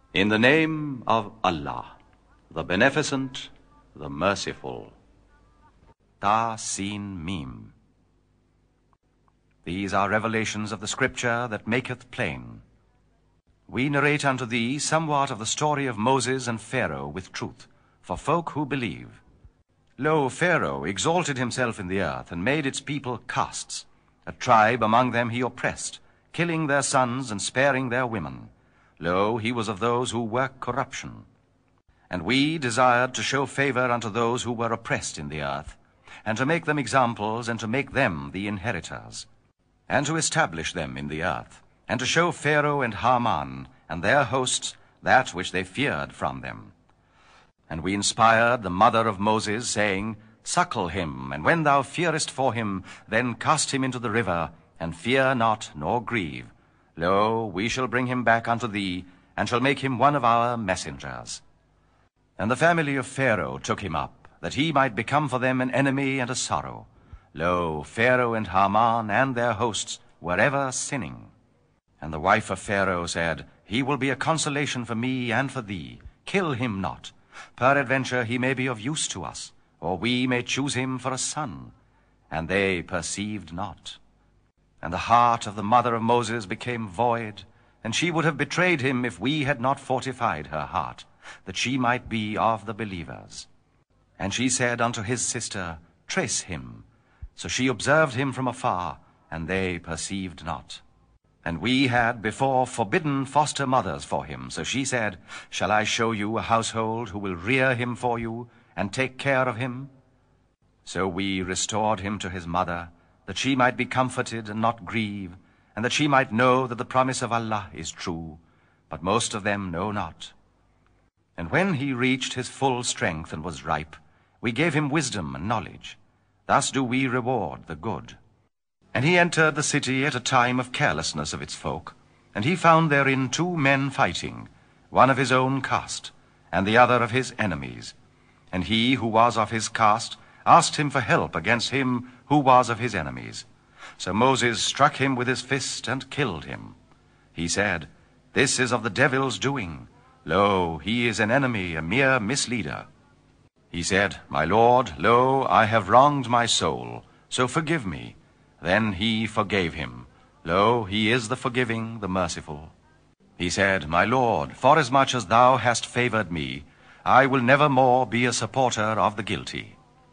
In the name of Allah, the Beneficent, the Merciful. Ta Sin Mim. These are revelations of the Scripture that maketh plain. We narrate unto thee somewhat of the story of Moses and Pharaoh with truth, for folk who believe. Lo, Pharaoh exalted himself in the earth, and made its people castes. A tribe among them he oppressed, killing their sons and sparing their women. Lo, he was of those who work corruption. And we desired to show favor unto those who were oppressed in the earth, and to make them examples, and to make them the inheritors, and to establish them in the earth, and to show Pharaoh and Haman and their hosts that which they feared from them. And we inspired the mother of Moses, saying, Suckle him, and when thou fearest for him, then cast him into the river, and fear not, nor grieve. Lo, we shall bring him back unto thee, and shall make him one of our messengers. And the family of Pharaoh took him up, that he might become for them an enemy and a sorrow. Lo, Pharaoh and Haman and their hosts were ever sinning. And the wife of Pharaoh said, He will be a consolation for me and for thee. Kill him not. Peradventure he may be of use to us, or we may choose him for a son. And they perceived not. And the heart of the mother of Moses became void, and she would have betrayed him if we had not fortified her heart, that she might be of the believers. And she said unto his sister, Trace him. So she observed him from afar, and they perceived not. And we had before forbidden foster mothers for him. So she said, Shall I show you a household who will rear him for you, and take care of him? So we restored him to his mother, that she might be comforted and not grieve, and that she might know that the promise of Allah is true, but most of them know not. And when he reached his full strength and was ripe, we gave him wisdom and knowledge. Thus do we reward the good. And he entered the city at a time of carelessness of its folk, and he found therein 2 men fighting, one of his own caste, and the other of his enemies. And he who was of his caste asked him for help against him who was of his enemies. So Moses struck him with his fist and killed him. He said, This is of the devil's doing. Lo, he is an enemy, a mere misleader. He said, My Lord, lo, I have wronged my soul, so forgive me. Then he forgave him. Lo, he is the forgiving, the merciful. He said, My Lord, forasmuch as thou hast favored me, I will never more be a supporter of the guilty.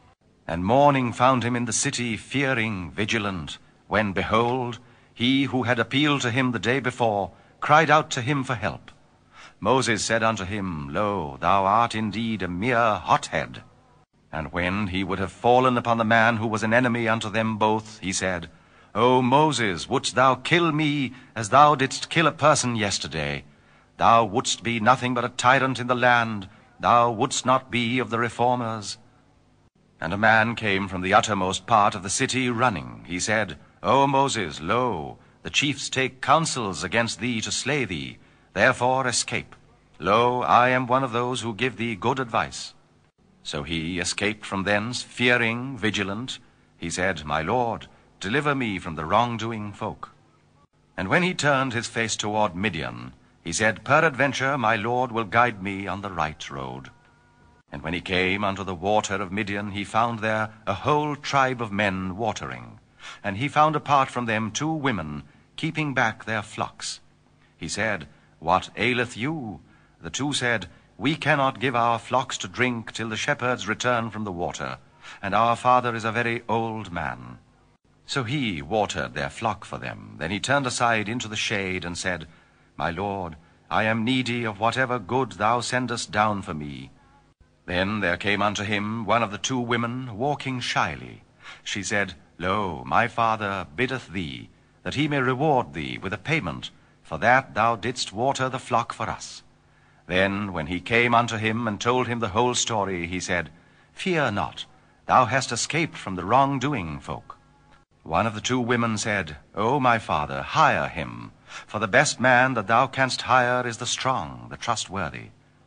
And mourning found him in the city, fearing, vigilant, when, behold, he who had appealed to him the day before cried out to him for help. Moses said unto him, Lo, thou art indeed a mere hothead. And when he would have fallen upon the man who was an enemy unto them both, he said, O Moses, wouldst thou kill me as thou didst kill a person yesterday? Thou wouldst be nothing but a tyrant in the land. Thou wouldst not be of the reformers. And a man came from the uttermost part of the city running. He said, O Moses, lo, the chiefs take counsels against thee to slay thee. Therefore escape. Lo, I am one of those who give thee good advice. So he escaped from thence, fearing, vigilant. He said, My Lord, deliver me from the wrongdoing folk. And when he turned his face toward Midian, he said, Peradventure my Lord will guide me on the right road. And when he came unto the water of Midian, he found there a whole tribe of men watering. And he found apart from them 2 women, keeping back their flocks. He said, What aileth you? The 2 said, We cannot give our flocks to drink till the shepherds return from the water, and our father is a very old man. So he watered their flock for them. Then he turned aside into the shade and said, My Lord, I am needy of whatever good thou sendest down for me. Then there came unto him one of the 2 women, walking shyly. She said, Lo, my father biddeth thee, that he may reward thee with a payment, for that thou didst water the flock for us. Then when he came unto him and told him the whole story, he said, Fear not, thou hast escaped from the wrongdoing folk. One of the 2 women said, O my father, hire him, for the best man that thou canst hire is the strong, the trustworthy.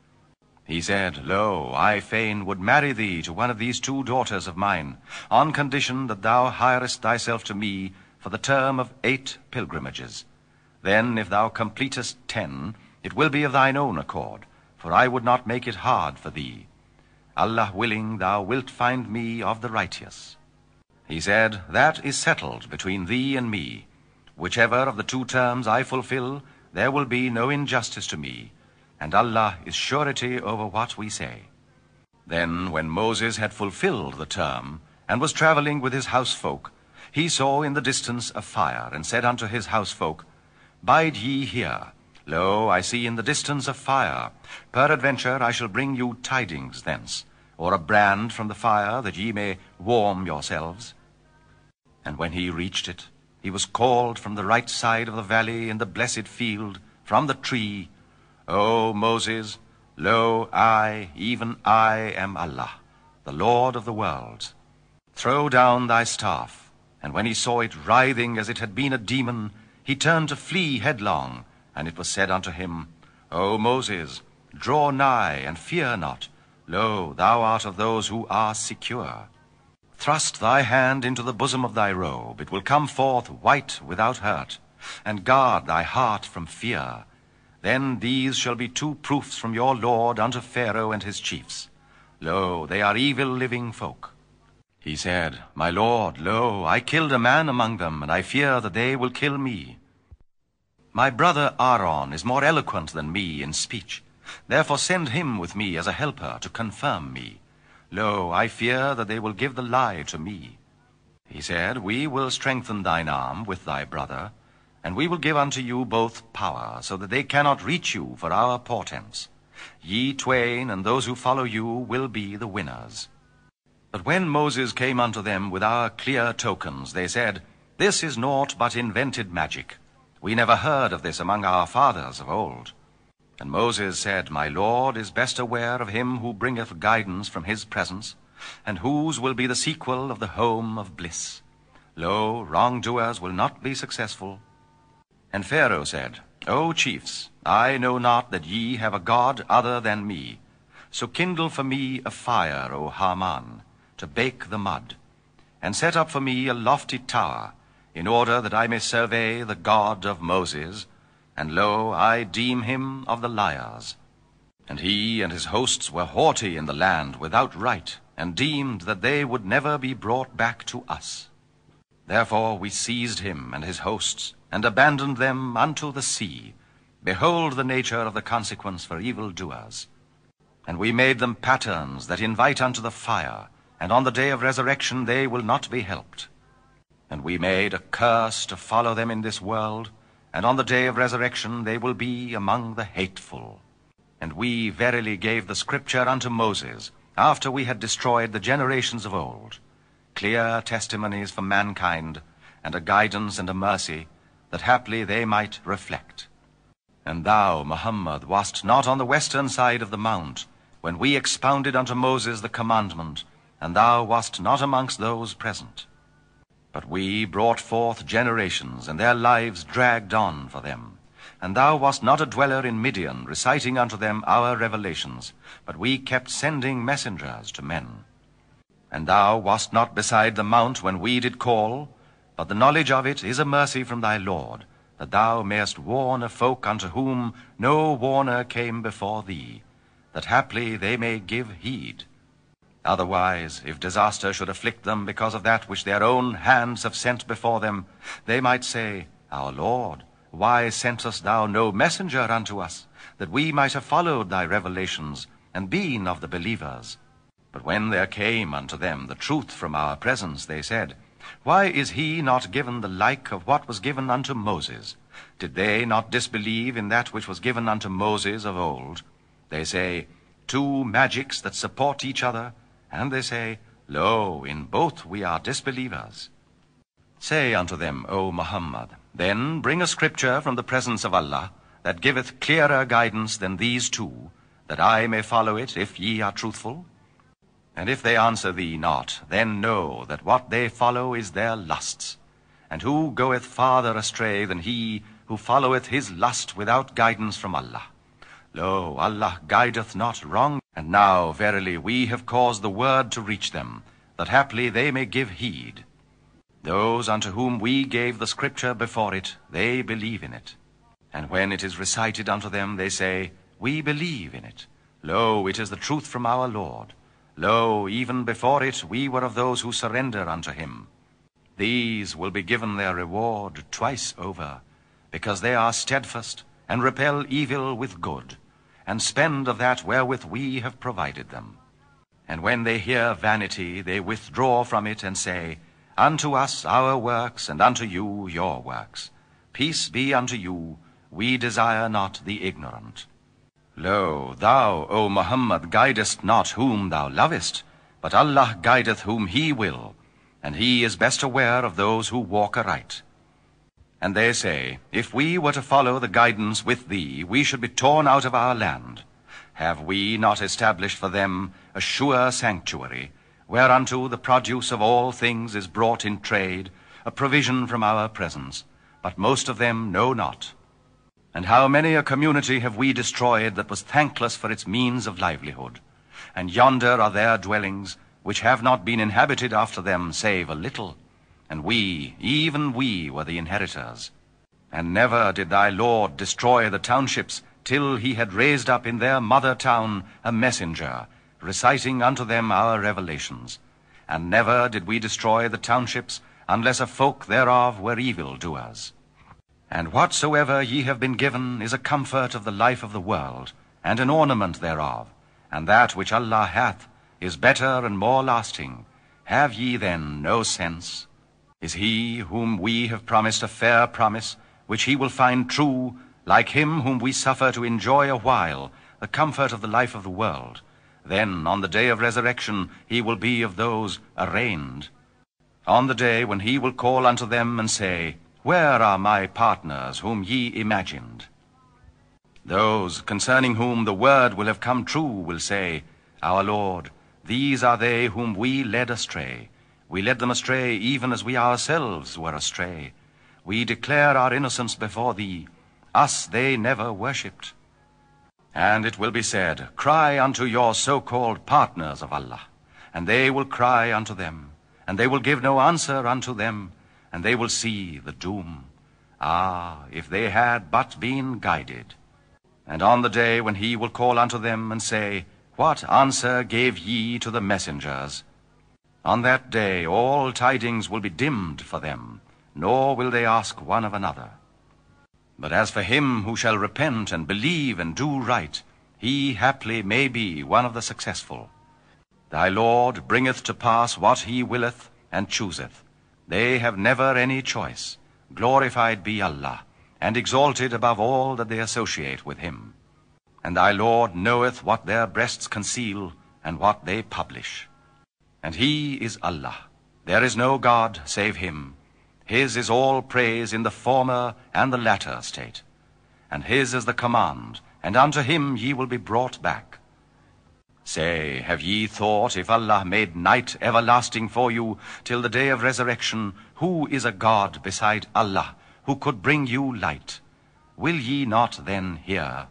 He said, Lo, I fain would marry thee to one of these 2 daughters of mine, on condition that thou hirest thyself to me for the term of 8 pilgrimages. Then, if thou completest 10, It will be of thine own accord, for I would not make it hard for thee. Allah willing, thou wilt find me of the righteous. He said, That is settled between thee and me. Whichever of the two terms I fulfill, there will be no injustice to me, and Allah is surety over what we say. Then, when Moses had fulfilled the term, and was traveling with his housefolk, he saw in the distance a fire, and said unto his housefolk, Bide ye here. Lo, I see in the distance a fire. Peradventure I shall bring you tidings thence, or a brand from the fire, that ye may warm yourselves. And when he reached it, he was called from the right side of the valley in the blessed field, from the tree, O Moses, lo, I, even I, am Allah, the Lord of the worlds. Throw down thy staff. And when he saw it writhing as it had been a demon, he turned to flee headlong. And it was said unto him, O Moses, draw nigh, and fear not. Lo, thou art of those who are secure. Thrust thy hand into the bosom of thy robe, it will come forth white without hurt, and guard thy heart from fear. Then these shall be two proofs from your Lord unto Pharaoh and his chiefs. Lo, they are evil living folk. He said, My Lord, lo, I killed a man among them, and I fear that they will kill me. My brother Aaron is more eloquent than me in speech. Therefore send him with me as a helper to confirm me. Lo, I fear that they will give the lie to me. He said, We will strengthen thine arm with thy brother, and we will give unto you both power, so that they cannot reach you for our portents. Ye twain and those who follow you will be the winners. But when Moses came unto them with our clear tokens, they said, This is naught but invented magic. We never heard of this among our fathers of old. And Moses said, My Lord is best aware of him who bringeth guidance from his presence, and whose will be the sequel of the home of bliss. Lo, wrongdoers will not be successful. And Pharaoh said, O chiefs, I know not that ye have a God other than me. So kindle for me a fire, O Haman, to bake the mud, and set up for me a lofty tower, in order that I may survey the God of Moses, and lo, I deem him of the liars. And he and his hosts were haughty in the land without right, and deemed that they would never be brought back to us. Therefore we seized him and his hosts, and abandoned them unto the sea. Behold the nature of the consequence for evildoers. And we made them patterns that invite unto the fire, and on the day of resurrection they will not be helped. And we made a curse to follow them in this world, and on the day of resurrection they will be among the hateful. And we verily gave the scripture unto Moses, after we had destroyed the generations of old, clear testimonies for mankind, and a guidance and a mercy, that haply they might reflect. And thou, Muhammad, wast not on the western side of the mount, when we expounded unto Moses the commandment, and thou wast not amongst those present. But we brought forth generations, and their lives dragged on for them. And thou wast not a dweller in Midian, reciting unto them our revelations, but we kept sending messengers to men. And thou wast not beside the mount when we did call, but the knowledge of it is a mercy from thy Lord, that thou mayest warn a folk unto whom no warner came before thee, that haply they may give heed. Otherwise, if disaster should afflict them because of that which their own hands have sent before them, they might say, Our Lord, why sentest thou no messenger unto us, that we might have followed thy revelations, and been of the believers? But when there came unto them the truth from our presence, they said, Why is he not given the like of what was given unto Moses? Did they not disbelieve in that which was given unto Moses of old? They say, Two magics that support each other, and they say, Lo, in both we are disbelievers. Say unto them, O Muhammad, then bring a scripture from the presence of Allah, that giveth clearer guidance than these two, that I may follow it, if ye are truthful. And if they answer thee not, then know that what they follow is their lusts. And who goeth farther astray than he who followeth his lust without guidance from Allah? Lo, Allah guideth not wrong. And now, verily, we have caused the word to reach them, that haply they may give heed. Those unto whom we gave the scripture before it, they believe in it. And when it is recited unto them, they say, We believe in it. Lo, it is the truth from our Lord. Lo, even before it we were of those who surrender unto him. These will be given their reward twice over, because they are steadfast, and repel evil with good, and spend of that wherewith we have provided them. And when they hear vanity, they withdraw from it, and say, Unto us our works, and unto you your works. Peace be unto you, we desire not the ignorant. Lo, thou, O Muhammad, guidest not whom thou lovest, but Allah guideth whom he will, and he is best aware of those who walk aright. And they say, If we were to follow the guidance with thee, we should be torn out of our land. Have we not established for them a sure sanctuary, whereunto the produce of all things is brought in trade, a provision from our presence? But most of them know not. And how many a community have we destroyed that was thankless for its means of livelihood? And yonder are their dwellings, which have not been inhabited after them, save a little. And we, even we, were the inheritors. And never did thy Lord destroy the townships, till he had raised up in their mother town a messenger, reciting unto them our revelations. And never did we destroy the townships, unless a folk thereof were evil doers. And whatsoever ye have been given is a comfort of the life of the world, and an ornament thereof, and that which Allah hath is better and more lasting. Have ye then no sense? Is he whom we have promised a fair promise, which he will find true, like him whom we suffer to enjoy a while the comfort of the life of the world? Then on the day of resurrection he will be of those arraigned. On the day when he will call unto them and say, Where are my partners whom ye imagined? Those concerning whom the word will have come true will say, Our Lord, these are they whom we led astray. We led them astray even as we ourselves were astray. We declare our innocence before thee. Us they never worshipped. And it will be said, Cry unto your so-called partners of Allah, and they will cry unto them, and they will give no answer unto them, and they will see the doom. Ah, if they had but been guided. And on the day when he will call unto them and say, What answer gave ye to the messengers? On that day all tidings will be dimmed for them, nor will they ask one of another. But as for him who shall repent and believe and do right, he haply may be one of the successful. Thy Lord bringeth to pass what he willeth and chooseth. They have never any choice. Glorified be Allah, and exalted above all that they associate with him. And thy Lord knoweth what their breasts conceal, and what they publish. And he is Allah. There is no God save him. His is all praise in the former and the latter state. And his is the command, and unto him ye will be brought back. Say, have ye thought, if Allah made night everlasting for you till the day of resurrection, who is a God beside Allah, who could bring you light? Will ye not then hear?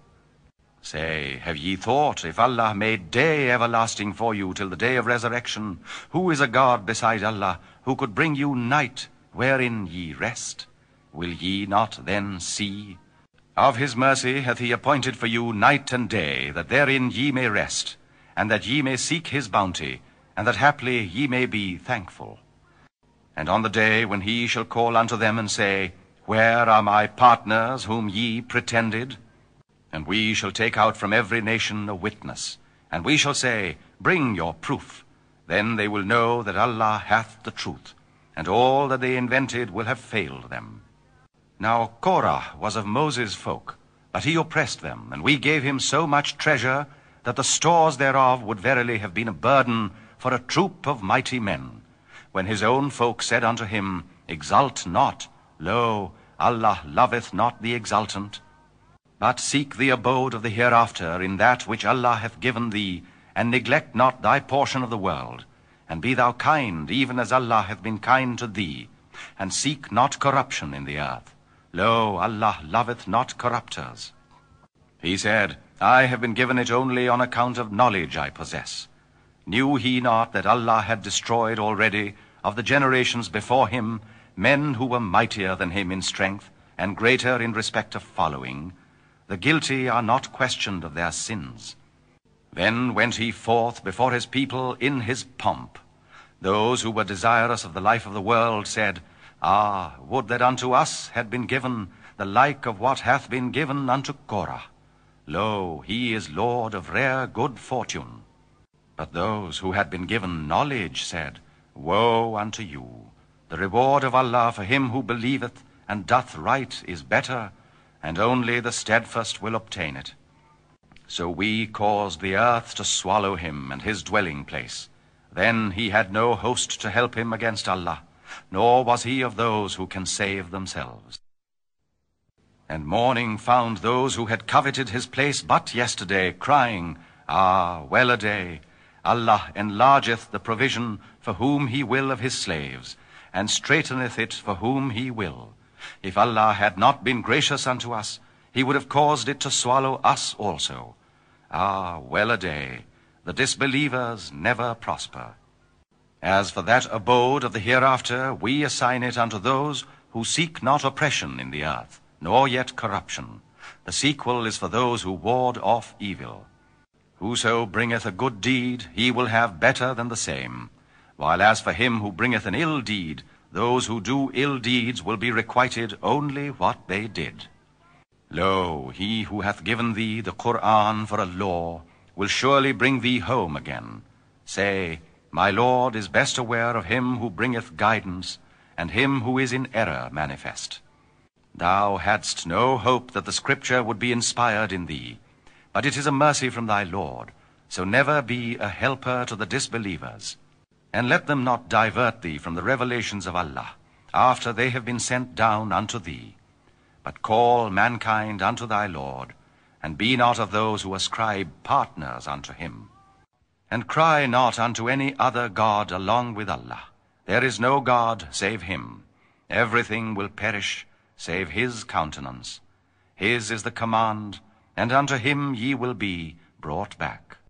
Say, have ye thought, if Allah made day everlasting for you till the day of resurrection, who is a God beside Allah, who could bring you night, wherein ye rest? Will ye not then see? Of his mercy hath he appointed for you night and day, that therein ye may rest, and that ye may seek his bounty, and that haply ye may be thankful. And on the day when he shall call unto them and say, Where are my partners whom ye pretended? And we shall take out from every nation a witness, and we shall say, Bring your proof. Then they will know that Allah hath the truth, and all that they invented will have failed them. Now Korah was of Moses' folk, but he oppressed them, and we gave him so much treasure that the stores thereof would verily have been a burden for a troop of mighty men. When his own folk said unto him, Exult not, lo, Allah loveth not the exultant. But seek the abode of the hereafter in that which Allah hath given thee, and neglect not thy portion of the world, and be thou kind, even as Allah hath been kind to thee, and seek not corruption in the earth. Lo, Allah loveth not corrupters. He said, I have been given it only on account of knowledge I possess. Knew he not that Allah had destroyed already of the generations before him men who were mightier than him in strength, and greater in respect of following, the guilty are not questioned of their sins. Then went he forth before his people in his pomp. Those who were desirous of the life of the world said, Ah, would that unto us had been given the like of what hath been given unto Korah. Lo, he is Lord of rare good fortune. But those who had been given knowledge said, Woe unto you! The reward of Allah for him who believeth and doth right is better, and only the steadfast will obtain it. So we caused the earth to swallow him and his dwelling place. Then he had no host to help him against Allah, nor was he of those who can save themselves. And morning found those who had coveted his place but yesterday, crying, Ah, well-a-day! Allah enlargeth the provision for whom he will of his slaves, and straiteneth it for whom he will. If Allah had not been gracious unto us, he would have caused it to swallow us also. Ah, well-a-day! The disbelievers never prosper. As for that abode of the hereafter, we assign it unto those who seek not oppression in the earth, nor yet corruption. The sequel is for those who ward off evil. Whoso bringeth a good deed, he will have better than the same. While as for him who bringeth an ill deed, those who do ill deeds will be requited only what they did. Lo, he who hath given thee the Qur'an for a law will surely bring thee home again. Say, My Lord is best aware of him who bringeth guidance, and him who is in error manifest. Thou hadst no hope that the Scripture would be inspired in thee, but it is a mercy from thy Lord, so never be a helper to the disbelievers. And let them not divert thee from the revelations of Allah, after they have been sent down unto thee. But call mankind unto thy Lord, and be not of those who ascribe partners unto him. And cry not unto any other God along with Allah. There is no God save him. Everything will perish, save his countenance. His is the command, and unto him ye will be brought back.